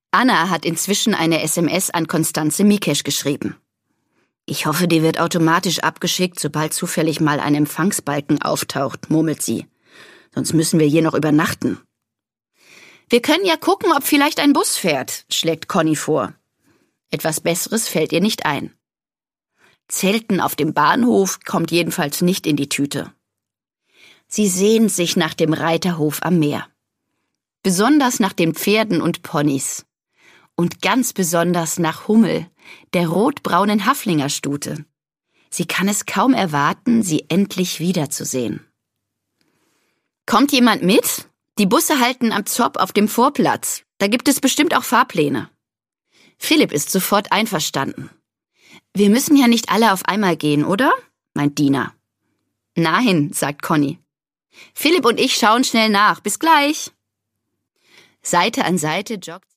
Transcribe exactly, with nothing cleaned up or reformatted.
Anna hat inzwischen eine S M S an Constanze Mikesch geschrieben. »Ich hoffe, die wird automatisch abgeschickt, sobald zufällig mal ein Empfangsbalken auftaucht«, murmelt sie. »Sonst müssen wir hier noch übernachten.« »Wir können ja gucken, ob vielleicht ein Bus fährt«, schlägt Conny vor. Etwas Besseres fällt ihr nicht ein. Zelten auf dem Bahnhof kommt jedenfalls nicht in die Tüte. Sie sehnt sich nach dem Reiterhof am Meer. Besonders nach den Pferden und Ponys. Und ganz besonders nach Hummel, der rotbraunen Haflingerstute. Sie kann es kaum erwarten, sie endlich wiederzusehen. »Kommt jemand mit? Die Busse halten am Zopp auf dem Vorplatz. Da gibt es bestimmt auch Fahrpläne.« Philipp ist sofort einverstanden. »Wir müssen ja nicht alle auf einmal gehen, oder?«, meint Dina. »Nein«, sagt Conny. »Philipp und ich schauen schnell nach. Bis gleich.« Seite an Seite joggt